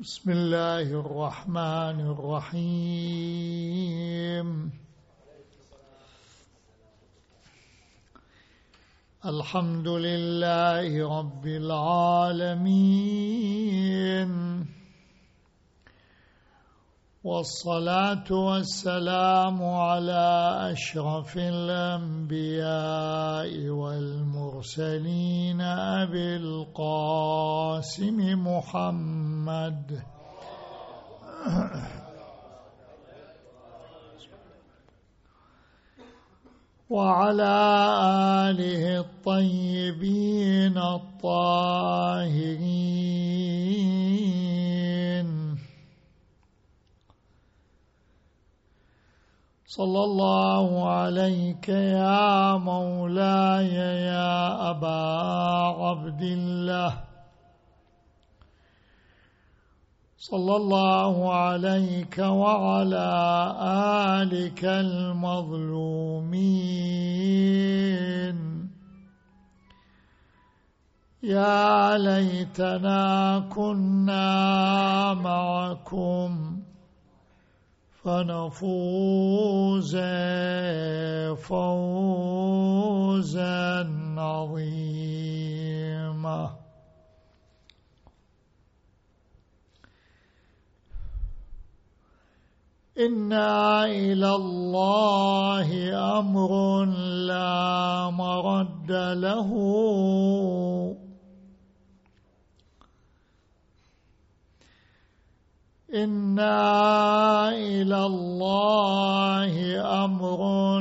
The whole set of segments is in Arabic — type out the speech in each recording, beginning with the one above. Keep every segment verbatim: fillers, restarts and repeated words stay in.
بسم الله الرحمن الرحيم. الحمد لله رب العالمين، والصلاة والسلام على أشرف الأنبياء والمرسلين أبي القاسم محمد وعلى آله الطيبين الطاهرين. صلى الله عليك يا مولاي يا أبا عبد الله، صلى الله عليك وعلى آلك المظلومين. يا ليتنا كنا معكم فنفوز فوزا عظيما. إنا إلى الله أمر لا مرد له، إنا إلى الله أمر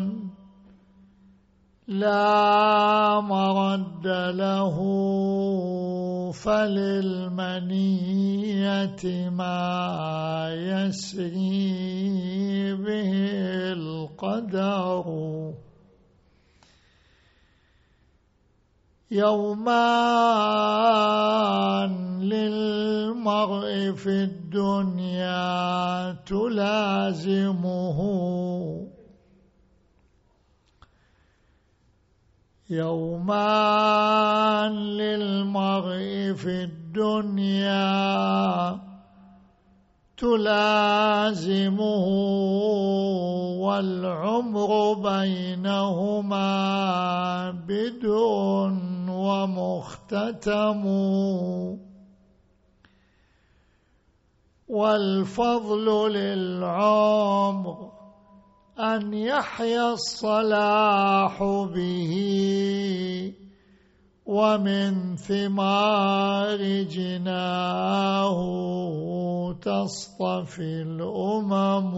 لا مرد له، فللمنية ما يسري به القدر. يومان للمرء في الدنيا تلازمه، يومان للمرء في الدنيا تلازمه، والعمر بينهما بدء ومختتم، والفضل للعمر أن يحيا الصلاح به، ومن ثمار جناه تصطفي الأمم.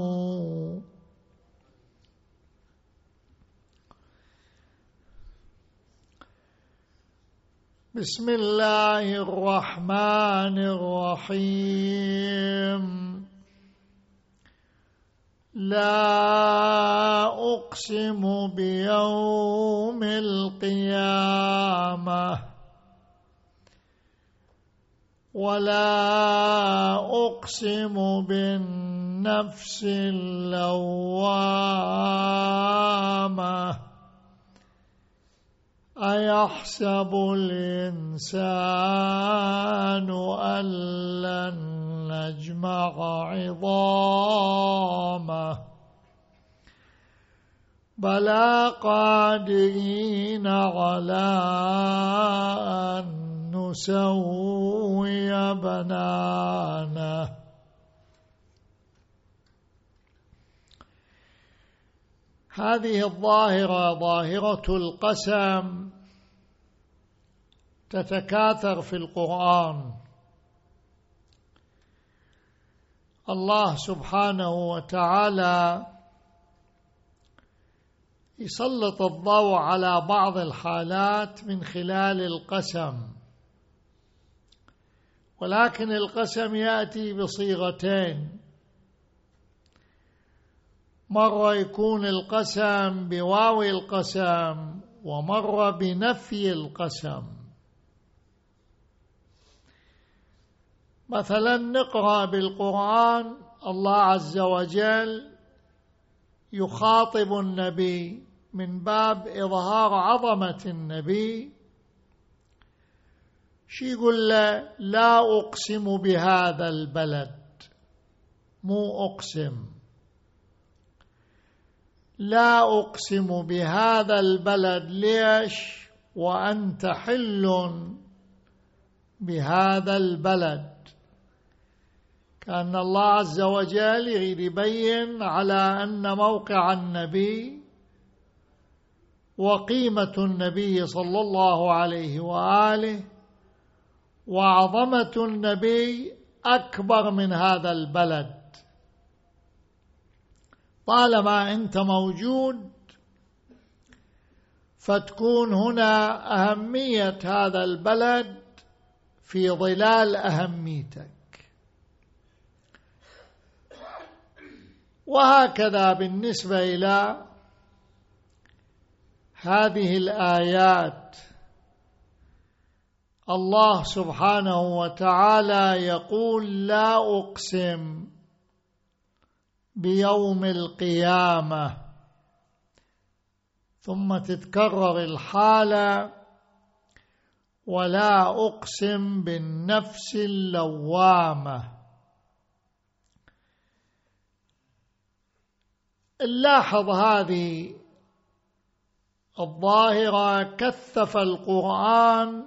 بسم الله الرحمن الرحيم. لا أقسم بيوم القيامة، ولا أقسم بالنفس اللوامة. أيحسب الإنسان أن لن نجمع عظامه؟ بلى قادرين على أن نسوي بنانه. هذه الظاهرة، ظاهرة القسم، تتكاثر في القرآن. الله سبحانه وتعالى يسلط الضوء على بعض الحالات من خلال القسم، ولكن القسم يأتي بصيغتين. مرة يكون القسم بواو القسم، ومرة بنفي القسم. مثلا نقرأ بالقرآن الله عز وجل يخاطب النبي من باب إظهار عظمة النبي، شي يقول له لا أقسم بهذا البلد، مو أقسم، لا أقسم بهذا البلد. ليش؟ وأنت حل بهذا البلد. كأن الله عز وجل يريد يبين على أن موقع النبي وقيمة النبي صلى الله عليه وآله وعظمة النبي أكبر من هذا البلد. طالما أنت موجود فتكون هنا أهمية هذا البلد في ظلال أهميتك. وهكذا بالنسبة إلى هذه الآيات، الله سبحانه وتعالى يقول لا أقسم بيوم القيامة، ثم تتكرر الحالة ولا أقسم بالنفس اللوامة. نلاحظ هذه الظاهرة كثف القرآن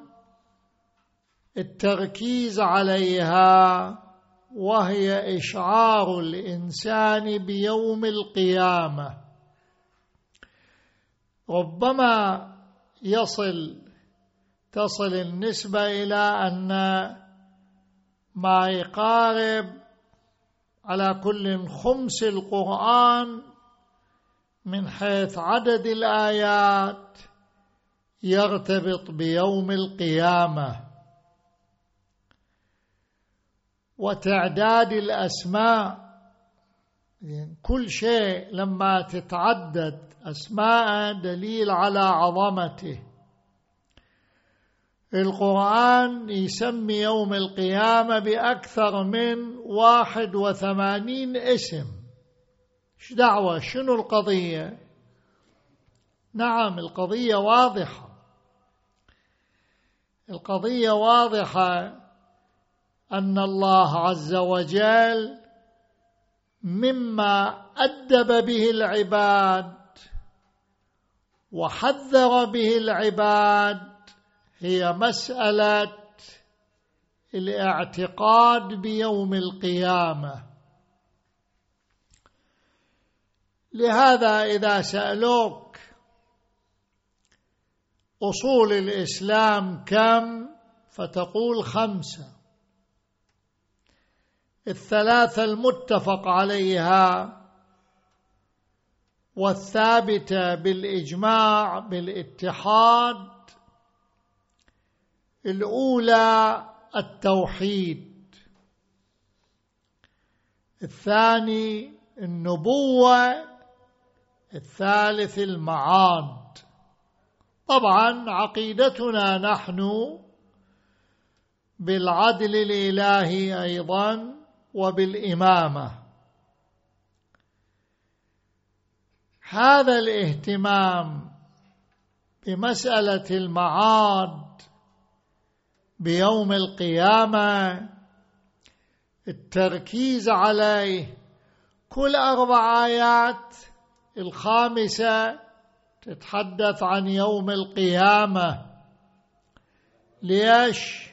التركيز عليها، وهي إشعار الإنسان بيوم القيامة. ربما يصل تصل النسبة إلى أن ما يقارب على كل خمس القرآن من حيث عدد الآيات يرتبط بيوم القيامة. وتعداد الأسماء، كل شيء لما تتعدد أسماء دليل على عظمته. القرآن يسمي يوم القيامة بأكثر من واحد وثمانين اسم. ايش دعوة؟ شنو القضية؟ نعم القضية واضحة، القضية واضحة أن الله عز وجل مما أدب به العباد وحذر به العباد هي مسألة الاعتقاد بيوم القيامة. لهذا إذا سألوك أصول الإسلام كم؟ فتقول خمسة، الثلاثة المتفق عليها والثابتة بالإجماع بالاتحاد. الأولى التوحيد، الثاني النبوة، الثالث المعاد. طبعا عقيدتنا نحن بالعدل الإلهي أيضا وبالإمامة. هذا الاهتمام بمسألة المعاد بيوم القيامة، التركيز عليه، كل أربع آيات، الخامسة تتحدث عن يوم القيامة. ليش؟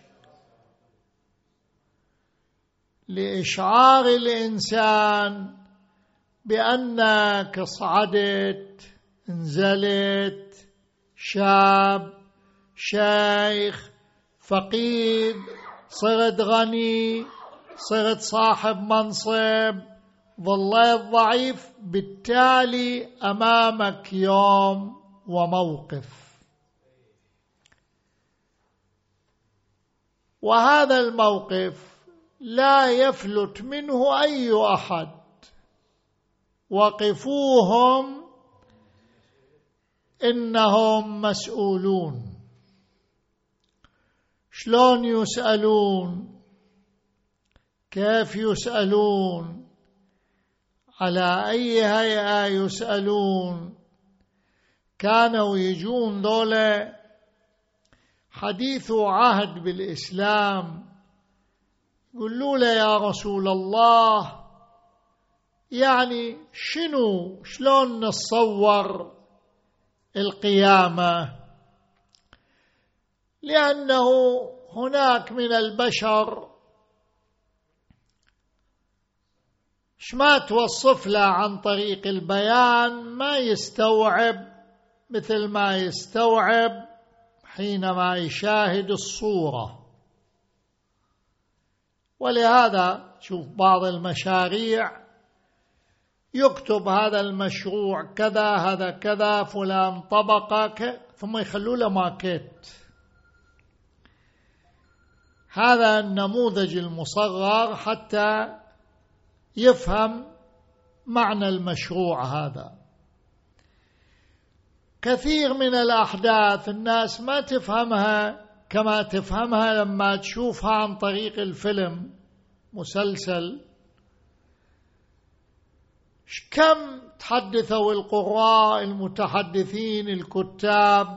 لإشعار الإنسان بأنك صعدت، نزلت، شاب، شيخ، فقير، صرت غني، صرت صاحب منصب، ظليت ضعيف، بالتالي أمامك يوم وموقف. وهذا الموقف لا يفلت منه أي أحد. وقفوهم إنهم مسؤولون. شلون يسألون؟ كيف يسألون؟ على أي هيئة يسألون؟ كانوا يجون دولة حديث عهد بالإسلام، يقولوا له يا رسول الله يعني شنو شلون نتصور القيامة، لأنه هناك من البشر ما توصف له عن طريق البيان ما يستوعب مثل ما يستوعب حينما يشاهد الصورة. ولهذا شوف بعض المشاريع يكتب هذا المشروع كذا هذا كذا فلان طبقة ثم يخلوا له ماكيت. هذا النموذج المصغر حتى يفهم معنى المشروع هذا. كثير من الأحداث الناس ما تفهمها كما تفهمها لما تشوفها عن طريق الفيلم مسلسل. كم تحدثوا القراء المتحدثين الكتاب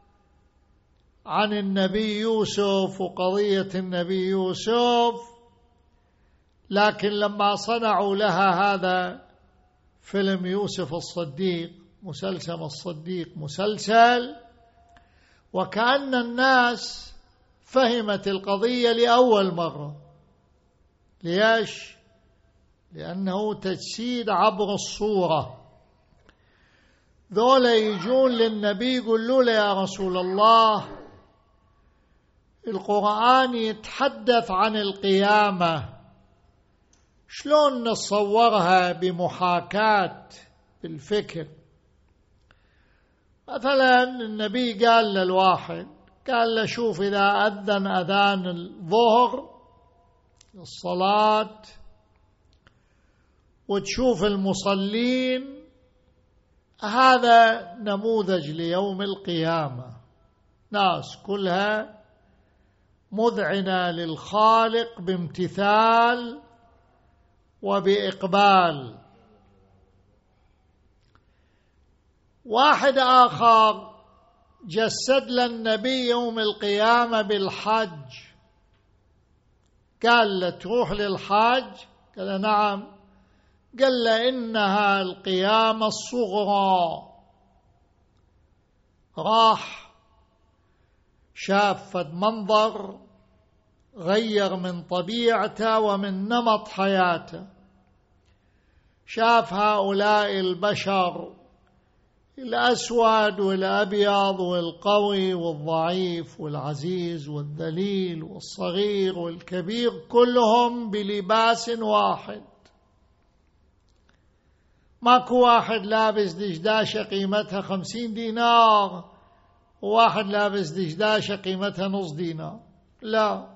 عن النبي يوسف وقضية النبي يوسف، لكن لما صنعوا لها هذا فيلم يوسف الصديق مسلسل الصديق مسلسل، وكأن الناس فهمت القضية لأول مرة. ليش؟ لأنه تجسيد عبر الصورة. ذولا يجون للنبي يقولوا له يا رسول الله القرآن يتحدث عن القيامة، شلون نصورها بمحاكاة بالفكر؟ مثلا النبي قال للواحد قال له شوف إذا أذن أذان الظهر الصلاة وتشوف المصلين، هذا نموذج ليوم القيامة، ناس كلها مذعنة للخالق بامتثال وبإقبال. واحد آخر جسد للنبي يوم القيامة بالحج، قال له تروح للحج؟ قال نعم. قال له إنها القيامة الصغرى. راح شاف منظر غير من طبيعته ومن نمط حياته، شاف هؤلاء البشر الأسود والأبيض والقوي والضعيف والعزيز والذليل والصغير والكبير كلهم بلباس واحد. ماكو واحد لابس دشداشة قيمتها خمسين دينار وواحد لابس دشداشة قيمتها نص دينار، لا،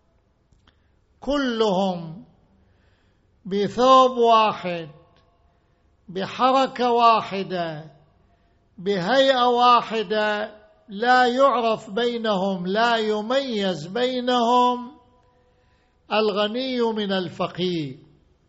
كلهم بثوب واحد بحركة واحدة بهيئة واحدة، لا يعرف بينهم لا يميز بينهم الغني من الفقير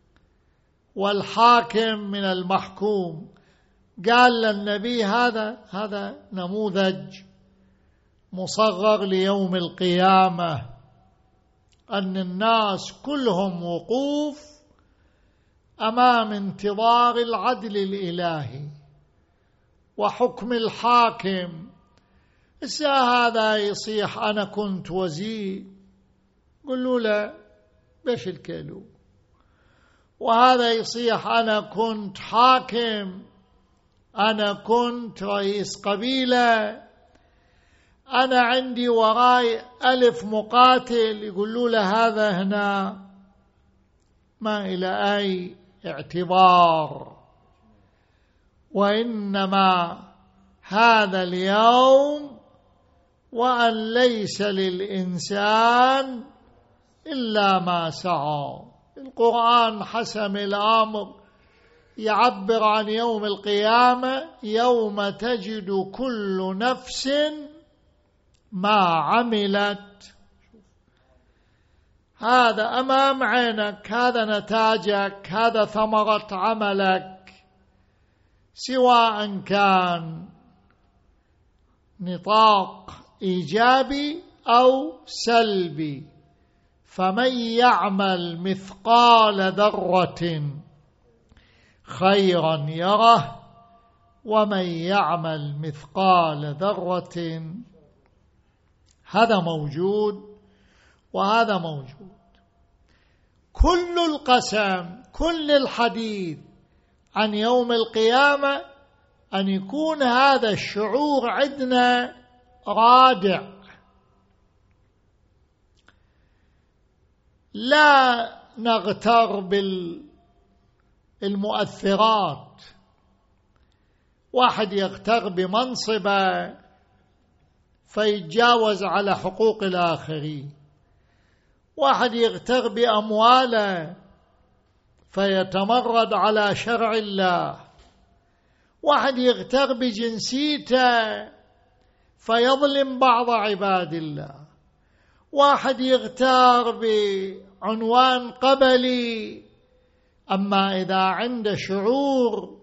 والحاكم من المحكوم. قال للنبي هذا هذا نموذج مصغر ليوم القيامة، أن الناس كلهم وقوف أمام انتظار العدل الإلهي وحكم الحاكم. إسا هذا يصيح أنا كنت وزير، قلوا له بيش الكيلو، وهذا يصيح أنا كنت حاكم، أنا كنت رئيس قبيلة، أنا عندي وراي ألف مقاتل، يقولوا له هذا هنا ما إلى أي اعتبار. وإنما هذا اليوم وأن ليس للإنسان إلا ما سعى. القرآن حسم الأمر يعبر عن يوم القيامة يوم تجد كل نفس ما عملت. هذا أمام عينك، هذا نتاجك، هذا ثمرة عملك، سواء كان نطاق إيجابي أو سلبي. فمن يعمل مثقال ذرة خيرا يره ومن يعمل مثقال ذرة، هذا موجود وهذا موجود. كل القسم، كل الحديث عن يوم القيامة أن يكون هذا الشعور عندنا رادع، لا نغتر بالمؤثرات. واحد يغتر بمنصبه فيتجاوز على حقوق الآخرين، واحد يغتر بأمواله فيتمرد على شرع الله، واحد يغتر بجنسيته فيظلم بعض عباد الله، واحد يغتر بعنوان قبلي. أما إذا عنده شعور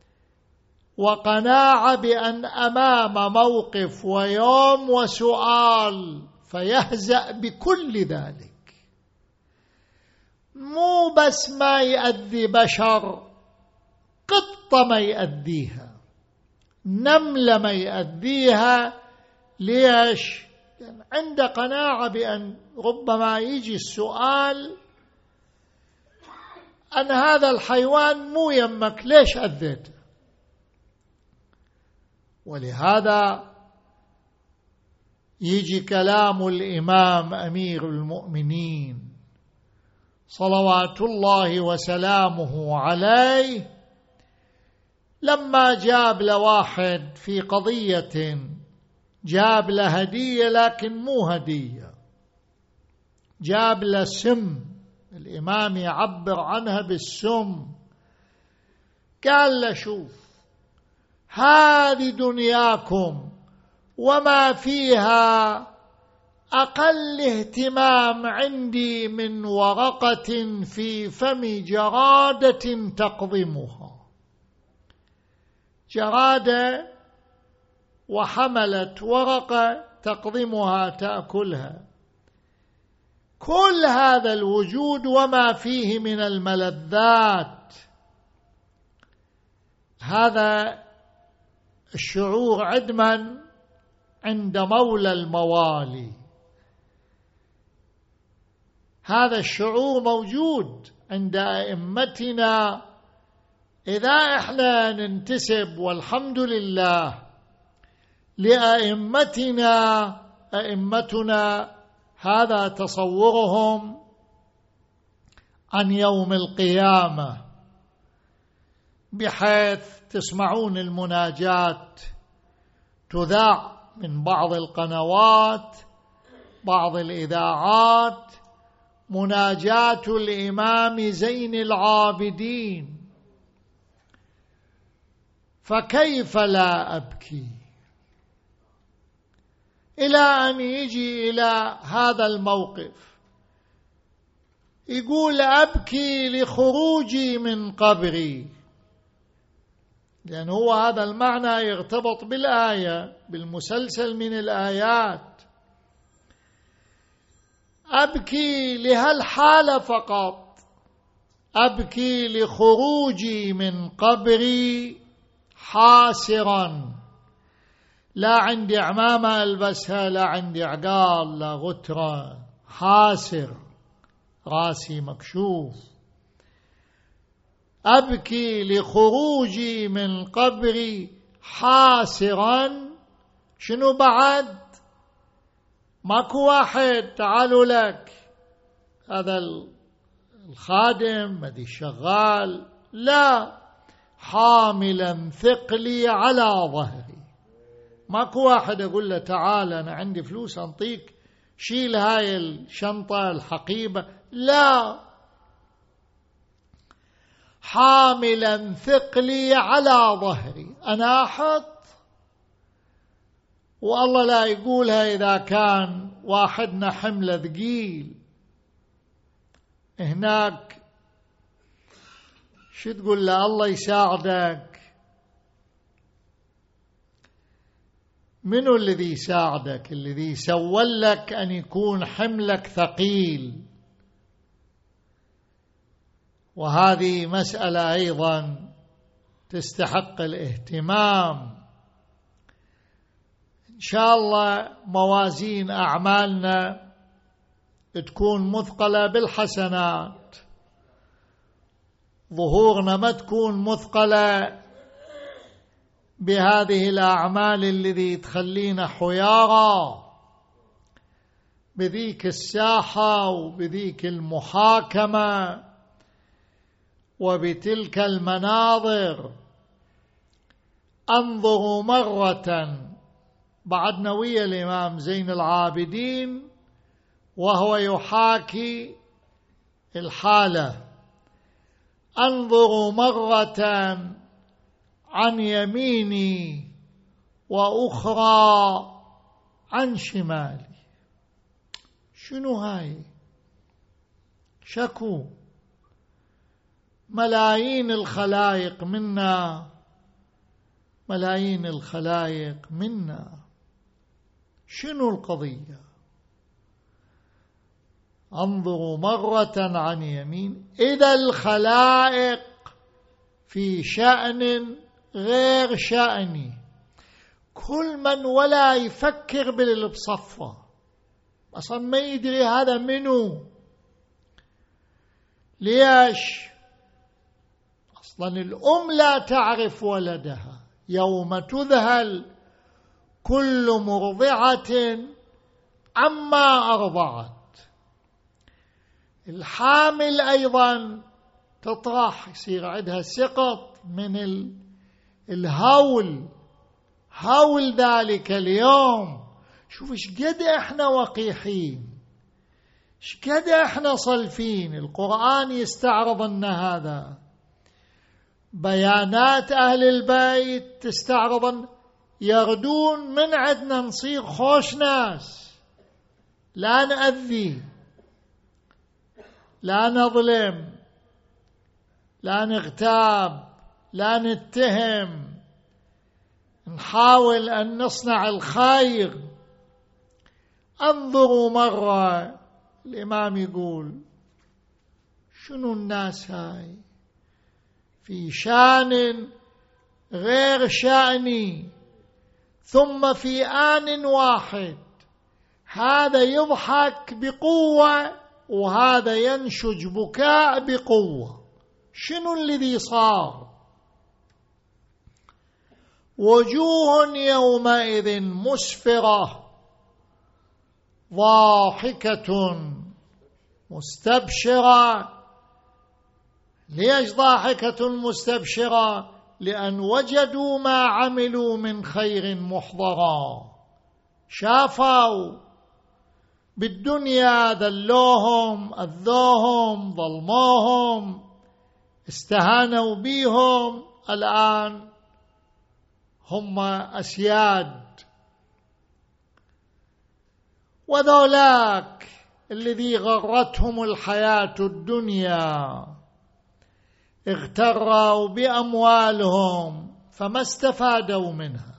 وقناعة بأن أمام موقف ويوم وسؤال فيهزأ بكل ذلك، مو بس ما يأذي بشر، قطة ما يأذيها، نملة ما يأذيها. ليش؟ يعني عنده قناعة بأن ربما يجي السؤال أن هذا الحيوان مو يمك، ليش أذيته؟ ولهذا يجي كلام الإمام أمير المؤمنين صلوات الله وسلامه عليه لما جاب لواحد في قضية، جاب له هدية لكن مو هدية، جاب له سم، الإمام يعبر عنها بالسم. قال له شوف، هذه دنياكم وما فيها أقل اهتمام عندي من ورقة في فم جرادة تقضمها. جرادة وحملت ورقة تقضمها تأكلها. كل هذا الوجود وما فيه من الملذات، هذا الشعور عدما عند مولى الموالي، هذا الشعور موجود عند أئمتنا. إذا احنا ننتسب والحمد لله لأئمتنا، أئمتنا هذا تصورهم عن يوم القيامة، بحيث تسمعون المناجات تذاع من بعض القنوات، بعض الإذاعات، مناجاة الإمام زين العابدين، فكيف لا أبكي؟ إلى أن يجي إلى هذا الموقف يقول أبكي لخروجي من قبري، لأن هو هذا المعنى يرتبط بالآية، بالمسلسل من الآيات. أبكي لهالحالة فقط، أبكي لخروجي من قبري حاسرا، لا عندي عمامة ألبسها، لا عندي عقال، لا غترة، حاسر، راسي مكشوف. أبكي لخروجي من قبري حاسرا. شنو بعد؟ ماكو واحد تعالوا لك هذا الخادم هذا الشغال، لا، حاملا ثقلي على ظهري. ماكو واحد أقول له تعال أنا عندي فلوس أنطيك شيل هاي الشنطة الحقيبة، لا، حاملا ثقلي على ظهري. أنا أحط، والله لا يقولها إذا كان واحدنا حمله ثقيل. هناك شو تقول له؟ الله يساعدك، منو الذي يساعدك؟ الذي سول لك أن يكون حملك ثقيل. وهذه مسألة أيضا تستحق الاهتمام. إن شاء الله موازين أعمالنا تكون مثقلة بالحسنات، ظهورنا ما تكون مثقلة بهذه الأعمال الذي تخلينا حيارى بذيك الساحة وبذيك المحاكمة وبتلك المناظر. انظروا مرة، بعدنا ويا الإمام زين العابدين وهو يحاكي الحالة، انظروا مرة عن يميني وأخرى عن شمالي. شنو هاي؟ شكو ملايين الخلائق منا، ملايين الخلائق منا. شنو القضية؟ انظروا مرة عن يمين. إذا الخلائق في شأن غير شأني، كل من ولا يفكر باللي بصفه، أصلا ما يدري هذا منو. ليش؟ أصلا الأم لا تعرف ولدها، يوم تذهل كل مرضعة عما أرضعت. الحامل أيضا تطرح، يصير عندها سقط من الهول، هول ذلك اليوم. شوف ايش قد احنا وقيحين، ايش قد احنا صلفين. القرآن يستعرض ان هذا، بيانات أهل البيت تستعرض يردون من عندنا نصير خوش ناس، لا نأذي، لا نظلم، لا نغتاب، لا نتهم، نحاول أن نصنع الخير. انظروا مرة، الإمام يقول شنو الناس هاي في شان غير شأني، ثم في آن واحد هذا يضحك بقوة وهذا ينشج بكاء بقوة. شنو الذي صار؟ وجوه يومئذ مسفرة ضاحكة مستبشرة. ليش ضاحكة مستبشرة؟ لأن وجدوا ما عملوا من خير محضرا. شافوا بالدنيا ذلوهم أذوهم ظلموهم استهانوا بيهم، الآن هم أسياد. وذولاك الذي غرتهم الحياة الدنيا اغتروا بأموالهم فما استفادوا منها،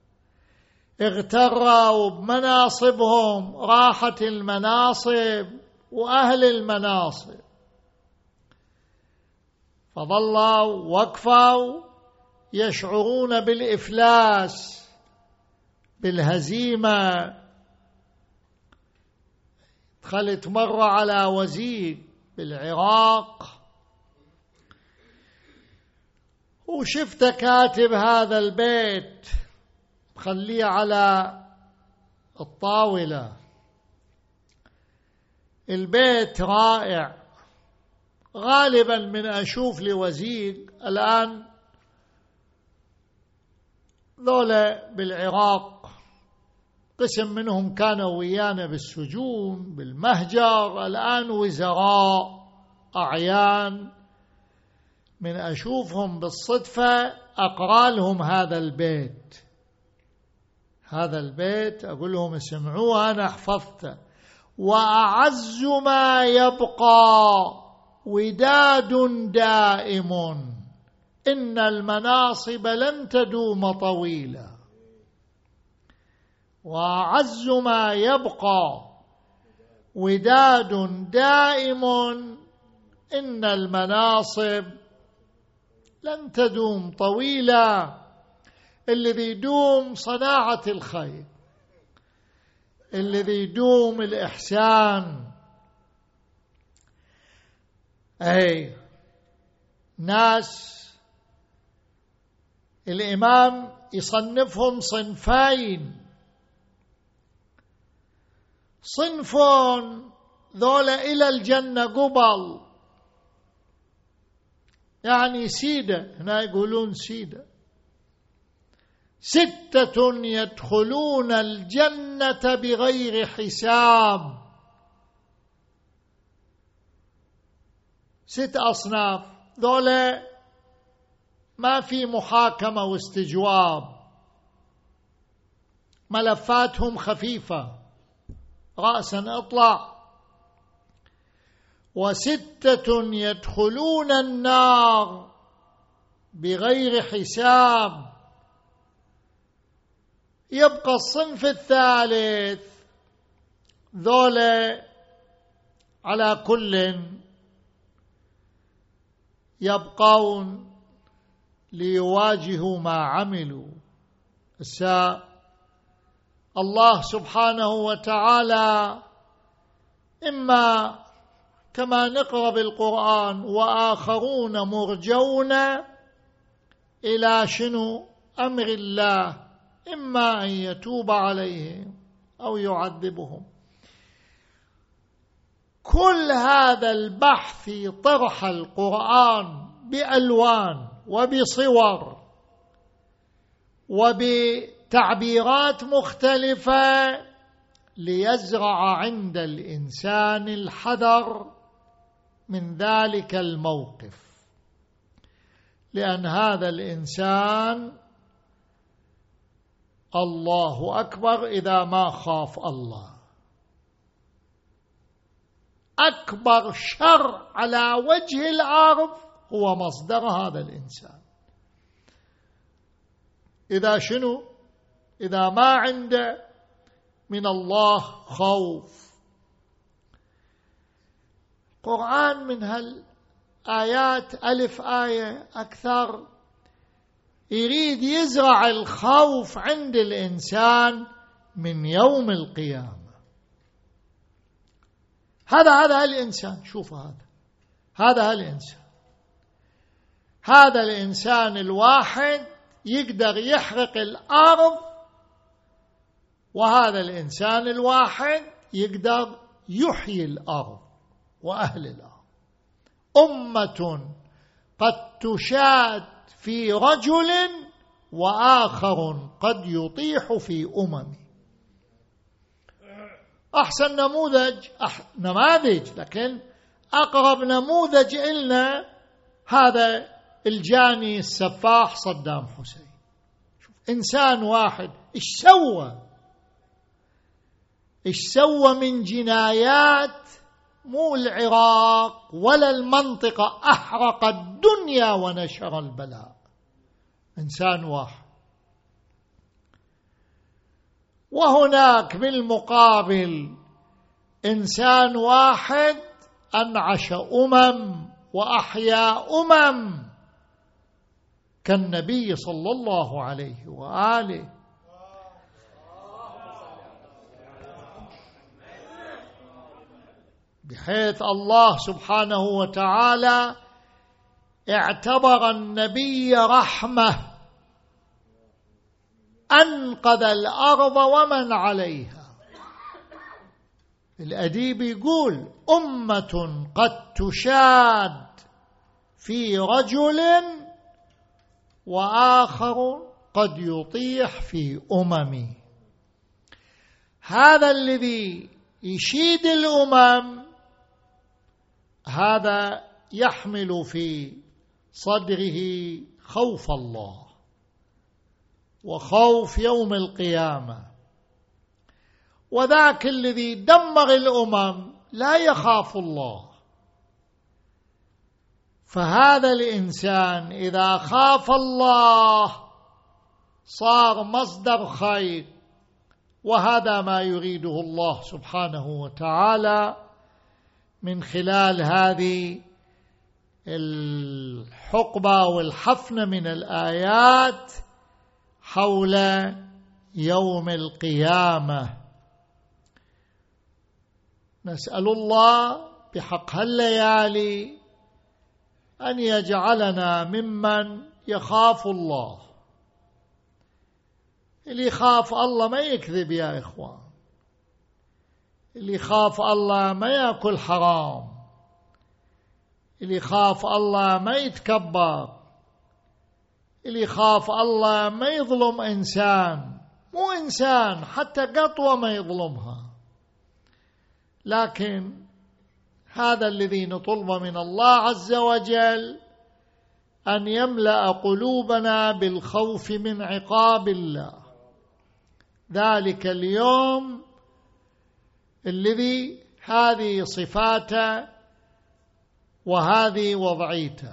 اغتروا بمناصبهم، راحت المناصب وأهل المناصب، فظلوا وقفوا يشعرون بالإفلاس بالهزيمة. دخلت مرة على وزير بالعراق وشفت كاتب هذا البيت خليه على الطاولة. البيت رائع، غالبا من أشوف لوزير الآن ذولا بالعراق قسم منهم كانوا ويانا بالسجون بالمهجر، الآن وزراء أعيان، من أشوفهم بالصدفة أقرأ لهم هذا البيت. هذا البيت أقول لهم اسمعوه، أنا حفظته. وأعز ما يبقى وداد دائم، إن المناصب لن تدوم طويلا. وأعز ما يبقى وداد دائم، إن المناصب لن تدوم طويلة. الذي يدوم صناعة الخير، الذي يدوم الإحسان. أي ناس الإمام يصنفهم صنفين: صنف ذولا إلى الجنة قبل، يعني سيدة، هنا يقولون سيدة. ستة يدخلون الجنة بغير حساب. ست أصناف ذولا ما في محاكمة واستجواب، ملفاتهم خفيفة، رأسا اطلع. وستة يدخلون النار بغير حساب. يبقى الصنف الثالث، ذولا على كل يبقون ليواجهوا ما عملوا. الساء الله سبحانه وتعالى إما كما نقرأ بالقرآن: وآخرون مرجون إلى شنو أمر الله، إما أن يتوب عليهم أو يعذبهم. كل هذا البحث في طرح القرآن بألوان وبصور وبتعبيرات مختلفة ليزرع عند الإنسان الحذر من ذلك الموقف، لأن هذا الإنسان الله أكبر إذا ما خاف الله. أكبر شر على وجه الأرض هو مصدر هذا الإنسان. إذا شنو؟ إذا ما عنده من الله خوف. قرآن من هالآيات ألف آية أكثر يريد يزرع الخوف عند الإنسان من يوم القيامة. هذا هذا الإنسان، شوف هذا هذا الإنسان هذا الإنسان الواحد يقدر يحرق الأرض، وهذا الإنسان الواحد يقدر يحيي الأرض وأهل الأرض. أمة قد تشاد في رجل وآخر قد يطيح في أمم. أحسن نموذج أح... نماذج، لكن أقرب نموذج إلنا هذا الجاني السفاح صدام حسين. شوف إنسان واحد إيش سوى إيش سوى من جنايات، مو العراق ولا المنطقة، أحرق الدنيا ونشر البلاء. إنسان واحد. وهناك بالمقابل إنسان واحد أنعش أمم وأحيا أمم كالنبي صلى الله عليه وآله. بحيث الله سبحانه وتعالى اعتبر النبي رحمة، أنقذ الأرض ومن عليها. الأديب يقول: أمة قد تشاد في رجل وآخر قد يطيح في أمم. هذا الذي يشيد الأمم هذا يحمل في صدره خوف الله وخوف يوم القيامة. وذاك الذي دمر الأمم لا يخاف الله. فهذا الإنسان إذا خاف الله صار مصدر خير وهذا ما يريده الله سبحانه وتعالى من خلال هذه الحقبة والحفنة من الآيات حول يوم القيامة. نسأل الله بحق هالليالي أن يجعلنا ممن يخاف الله. اللي يخاف الله ما يكذب يا إخوان، اللي يخاف الله ما يأكل حرام، اللي يخاف الله ما يتكبر، اللي يخاف الله ما يظلم إنسان، مو إنسان حتى قطوة ما يظلمها. لكن هذا الذي نطلب من الله عز وجل، أن يملأ قلوبنا بالخوف من عقاب الله، ذلك اليوم الذي هذه صفاته وهذه وضعيته.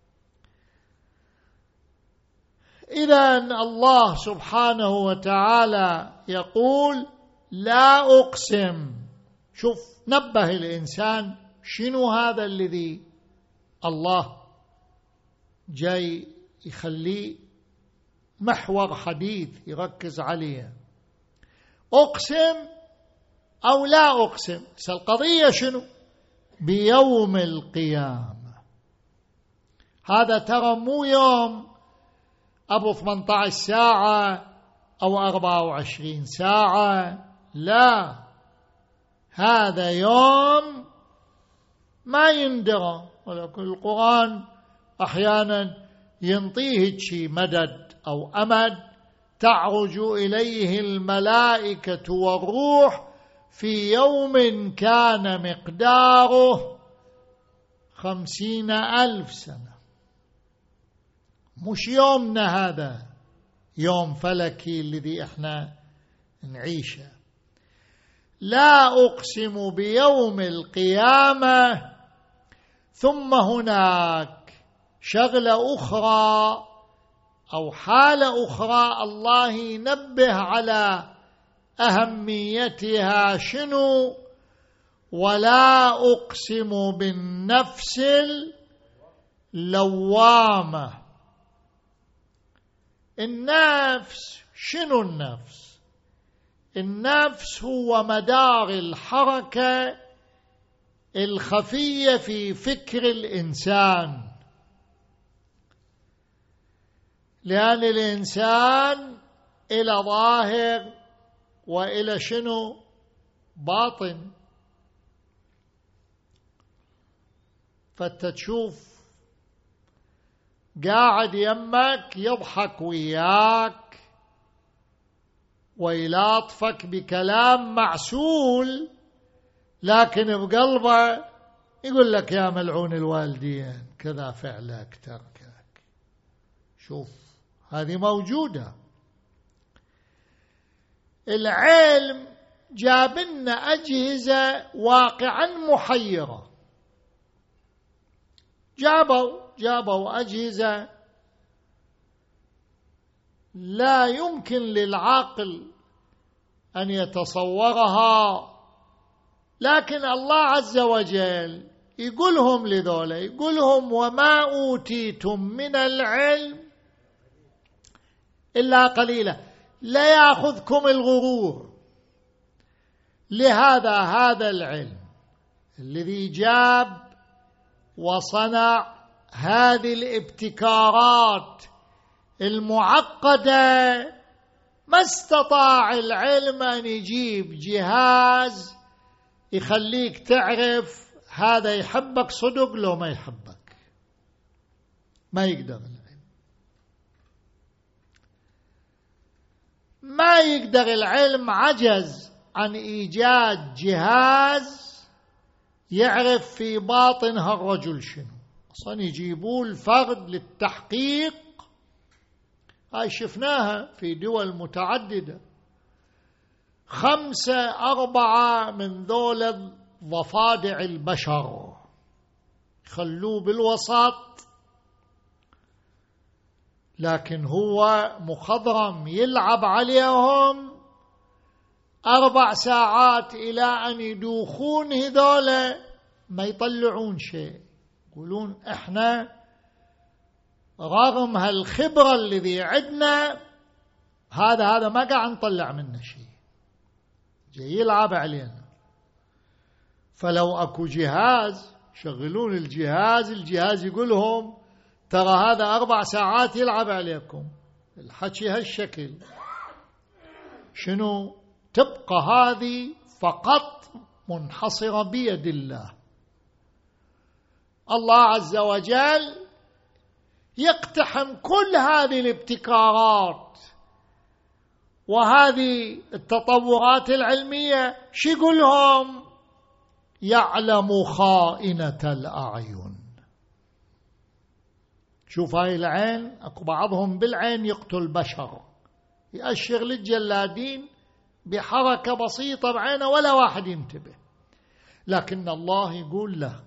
إذن الله سبحانه وتعالى يقول لا أقسم. شوف، نبه الإنسان شنو هذا الذي الله جاي يخليه محور حديث يركز عليه. أقسم أو لا أقسم، القضية شنو؟ بيوم القيامة. هذا ترى مو يوم أبو ثمانية عشر ساعة أو أربعة وعشرين ساعة، لا، هذا يوم ما يندرى. ولكن القرآن أحيانا ينطيه شيء مدد أو أمد، تعرج إليه الملائكة والروح في يوم كان مقداره خمسين ألف سنة. مش يومنا هذا، يوم فلكي الذي احنا نعيشه. لا أقسم بيوم القيامة. ثم هناك شغلة أخرى أو حالة أخرى الله ينبه على أهميتها، شنو؟ ولا أقسم بالنفس اللوامة. النفس شنو؟ النفس النفس هو مدار الحركة الخفية في فكر الإنسان، لأن الإنسان إلى ظاهر وإلى شنو؟ باطن. فتشوف قاعد يمك يضحك وياك ويلاطفك بكلام معسول، لكن بقلبه يقول لك يا ملعون الوالدين كذا فعلك تركك. شوف، هذه موجودة. العلم جاب لنا أجهزة واقعا محيرة. جابوا جابوا أجهزة لا يمكن للعقل أن يتصورها، لكن الله عز وجل يقولهم لذولا، يقولهم وما أوتيتم من العلم إلا قليلا، لا يأخذكم الغرور. لهذا هذا العلم الذي جاب وصنع هذه الابتكارات المعقدة، ما استطاع العلم أن يجيب جهاز يخليك تعرف هذا يحبك صدق لو ما يحبك. ما يقدر العلم، ما يقدر العلم، عجز عن إيجاد جهاز يعرف في باطن هالرجل شنو. أصلا يجيبوا الفرد للتحقيق، هاي شفناها في دول متعددة، خمسة أربعة من ذول ضفادع البشر خلوه بالوسط، لكن هو مخضرم يلعب عليهم أربع ساعات إلى أن يدوخون هذولا ما يطلعون شيء، يقولون إحنا رغم هالخبرة الذي عندنا هذا هذا ما قاعد نطلع منه شيء، جاي يلعب علينا. فلو أكو جهاز شغلون الجهاز، الجهاز يقولهم ترى هذا أربع ساعات يلعب عليكم. الحكي هالشكل شنو؟ تبقى هذه فقط منحصرة بيد الله. الله عز وجل يقتحم كل هذه الابتكارات وهذه التطورات العلمية، شو يقولهم؟ يعلم خائنة الأعين. شوف هاي العين، أكو بعضهم بالعين يقتل بشر، يأشر للجلادين بحركة بسيطة بعينه ولا واحد ينتبه، لكن الله يقول له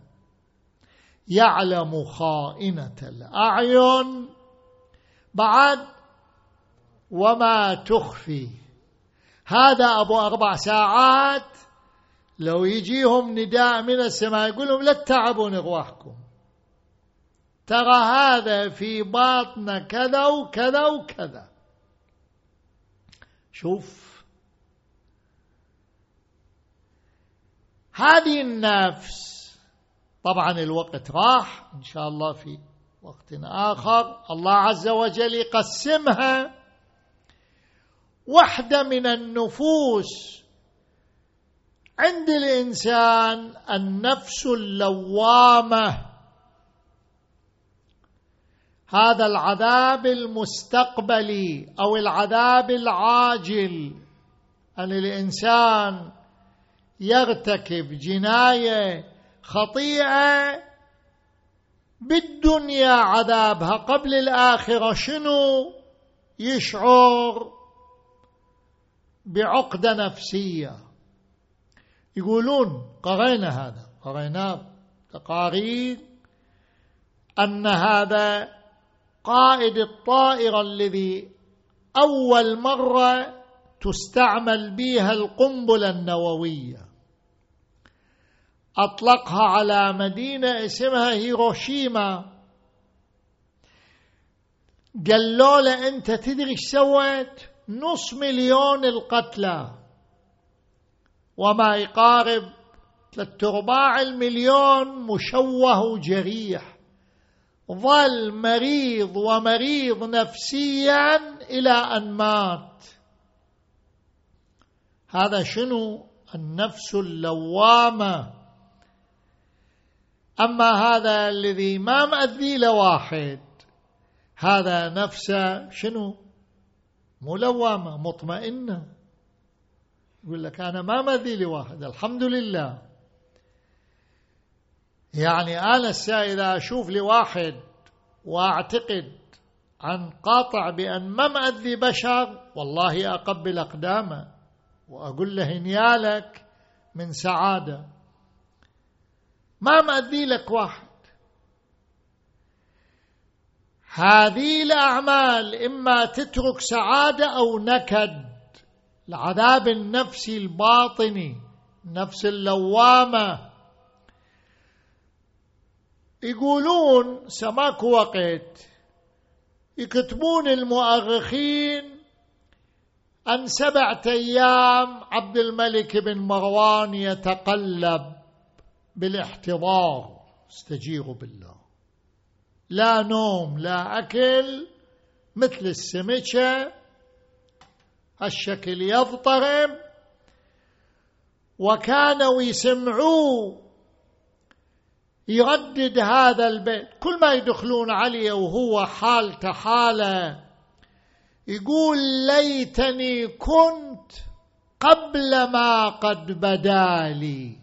يعلم خائنة الأعين، بعد وما تخفي. هذا أبو أربع ساعات لو يجيهم نداء من السماء يقول لهم لا تتعبون إغواحكم، ترى هذا في باطن كذا وكذا وكذا. شوف هذه النفس، طبعا الوقت راح، إن شاء الله في وقت آخر الله عز وجل يقسمها. واحدة من النفوس عند الإنسان النفس اللوامة، هذا العذاب المستقبلي أو العذاب العاجل، أن الإنسان يرتكب جناية خطيئة بالدنيا عذابها، قبل الآخرة شنو؟ يشعر بعقدة نفسية. يقولون قرينا هذا، قرينا تقارير أن هذا قائد الطائرة الذي أول مرة تستعمل بها القنبلة النووية أطلقها على مدينة اسمها هيروشيما، قالوا له أنت تدري ايش سويت؟ نص مليون القتلى وما يقارب ثلاثة أرباع المليون مشوه وجريح، ظل مريض ومريض نفسيا إلى أن مات. هذا شنو؟ النفس اللوامة. أما هذا الذي ما مأذي لواحد، هذا نفسه شنو؟ ملوامة مطمئنة، يقول لك أنا ما مأذي لواحد الحمد لله. يعني أنا إذا أشوف لواحد وأعتقد عن قاطع بأن ما مأذي بشر، والله أقبل أقدامه وأقول له نيالك من سعادة، ما مأذي لك واحد. هذه الأعمال إما تترك سعادة أو نكد، العذاب النفسي الباطني، نفس اللوامة. يقولون سماك وقت يكتبون المؤرخين أن سبعة أيام عبد الملك بن مروان يتقلب بالاحتضار، استجيروا بالله، لا نوم لا أكل، مثل السمكة الشكل يضطرب. وكانوا يسمعوه يردد هذا البيت، كل ما يدخلون عليه وهو حالته حاله يقول ليتني كنت قبل ما قد بدا لي.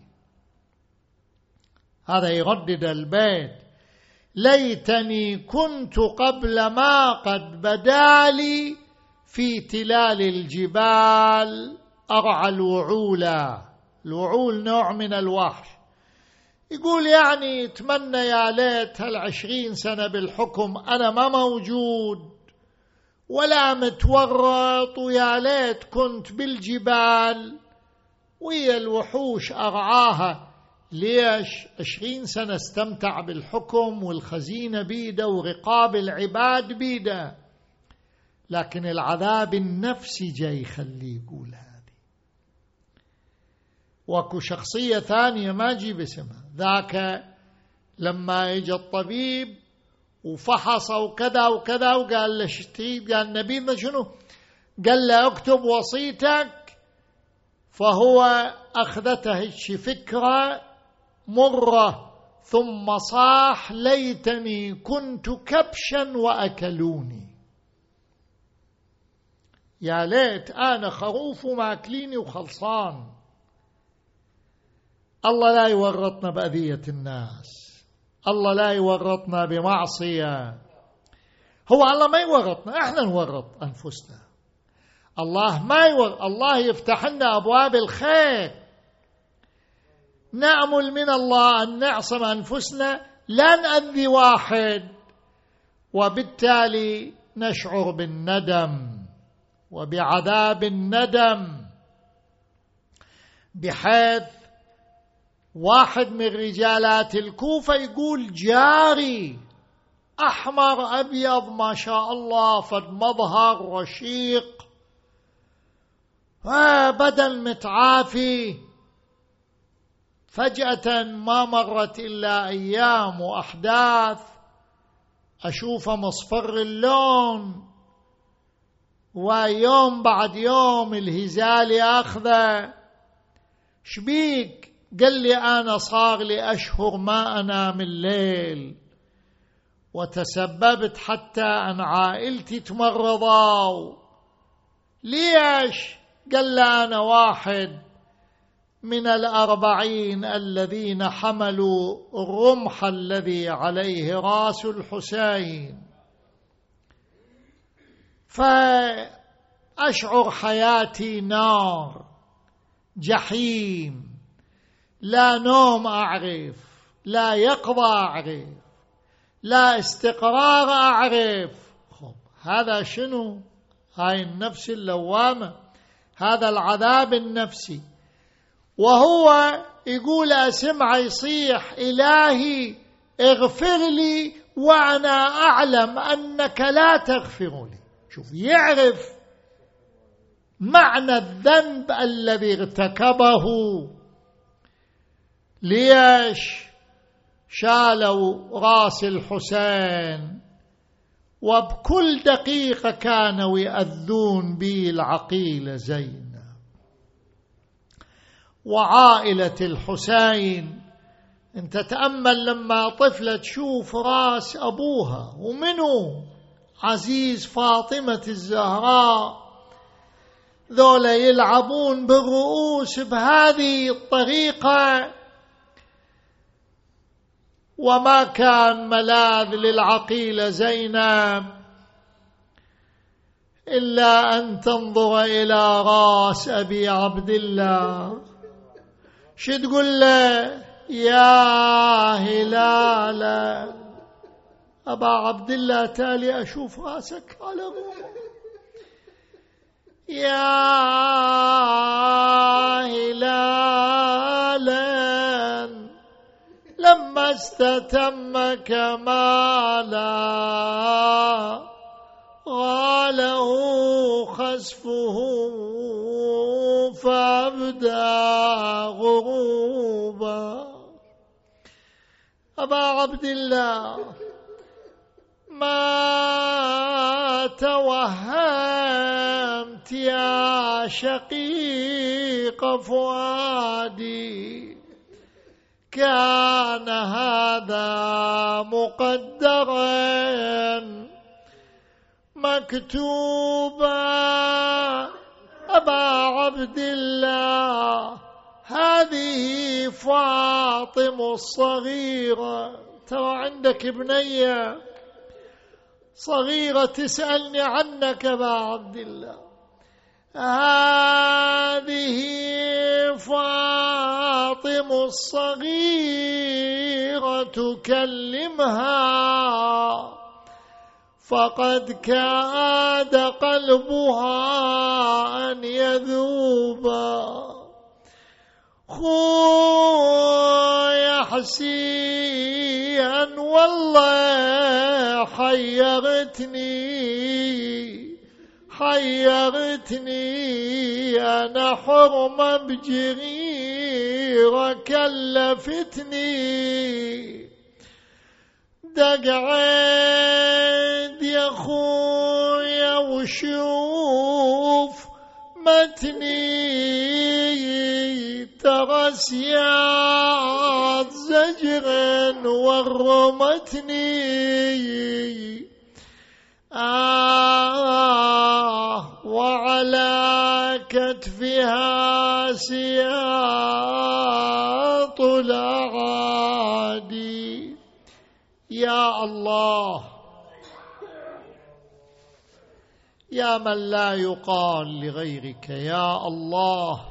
هذا يردد البيت، ليتني كنت قبل ما قد بدا لي في تلال الجبال أرعى الوعولا. الوعول نوع من الوحش. يقول يعني اتمنى يا ليت هالعشرين سنة بالحكم أنا ما موجود ولا متورط، ويا ليت كنت بالجبال ويا الوحوش أرعاها. ليش؟ عشرين سنة استمتع بالحكم والخزينة بيده ورقاب العباد بيده، لكن العذاب النفسي جاي يخليه يقول هذه. واكو شخصية ثانية ما أجيب اسمها، ذاك لما اجى الطبيب وفحص وكذا وكذا وقال له شو تريد؟ قال نبيذ شنو؟ قال له اكتب وصيتك. فهو أخذته هيك فكرة مرة، ثم صاح ليتني كنت كبشا وأكلوني، يا ليت أنا خروف وماكليني وخلصان. الله لا يورطنا بأذية الناس، الله لا يورطنا بمعصية. هو الله ما يورطنا، احنا نورط أنفسنا. الله ما يورط، الله يفتح لنا أبواب الخير، نأمل من الله أن نعصم أنفسنا لا نأذي واحد، وبالتالي نشعر بالندم وبعذاب الندم، بحيث واحد من رجالات الكوفة يقول جاري أحمر أبيض ما شاء الله، فد مظهر رشيق، بدل متعافي، فجأة ما مرت إلا أيام وأحداث أشوفه مصفر اللون، ويوم بعد يوم الهزال أخذه. شبيك؟ قال لي أنا صار لي أشهر ما أنام الليل، وتسببت حتى أن عائلتي تمرضوا. ليش؟ قال لي أنا واحد من الأربعين الذين حملوا الرمح الذي عليه رأس الحسين، فأشعر حياتي نار جحيم، لا نوم أعرف، لا يقظة أعرف، لا استقرار أعرف. خب هذا شنو؟ هاي النفس اللوامة، هذا العذاب النفسي. وهو يقول أسمع يصيح إلهي اغفر لي وأنا أعلم أنك لا تغفر لي. شوف، يعرف معنى الذنب الذي ارتكبه. ليش؟ شالوا راس الحسين، وبكل دقيقة كانوا يأذون بي العقيلة زينب وعائلة الحسين. انت تأمل لما طفلة تشوف راس أبوها، ومنه عزيز فاطمة الزهراء، ذولا يلعبون بالرؤوس بهذه الطريقة، وما كان ملاذ للعقيلة زينب إلا أن تنظر إلى رأس أبي عبد الله. شو تقول له؟ يا هلال أبا عبد الله، تالي أشوف رأسك على روحه. يا هلالا لما استتم كمالا غاله خسفه فابدى غروبا. أبا عبد الله، ما توهمت يا شقيق فؤادي، كان هذا مقدرا مكتوبا. أبا عبد الله، هذه فاطمة الصغيرة، ترى عندك بنية صغيرة تسألني عنك أبا عبد الله، هذه فاطمة الصغيرة تكلمها فقد كاد قلبها أن يذوب. خويا حسين والله حيرتني حيرتني أنا حرمة بجريرة كلفتني. دق عيد يا خويا وشوف متني ترى سياد زجر ورمتني. آه وعلى كتفها سياط الأعادي. يا الله يا من لا يقال لغيرك، يا الله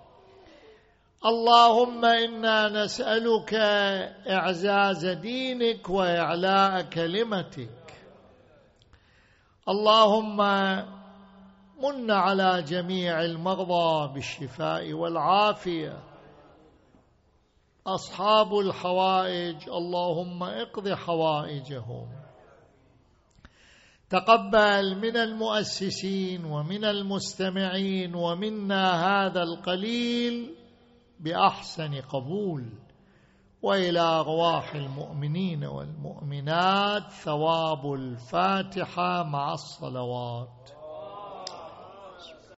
اللهم إنا نسألك إعزاز دينك وإعلاء كلمتك. اللهم من على جميع المرضى بالشفاء والعافية. أصحاب الحوائج اللهم اقض حوائجهم. تقبل من المؤسسين ومن المستمعين ومنا هذا القليل بأحسن قبول، وإلى أرواح المؤمنين والمؤمنات ثواب الفاتحة مع الصلوات.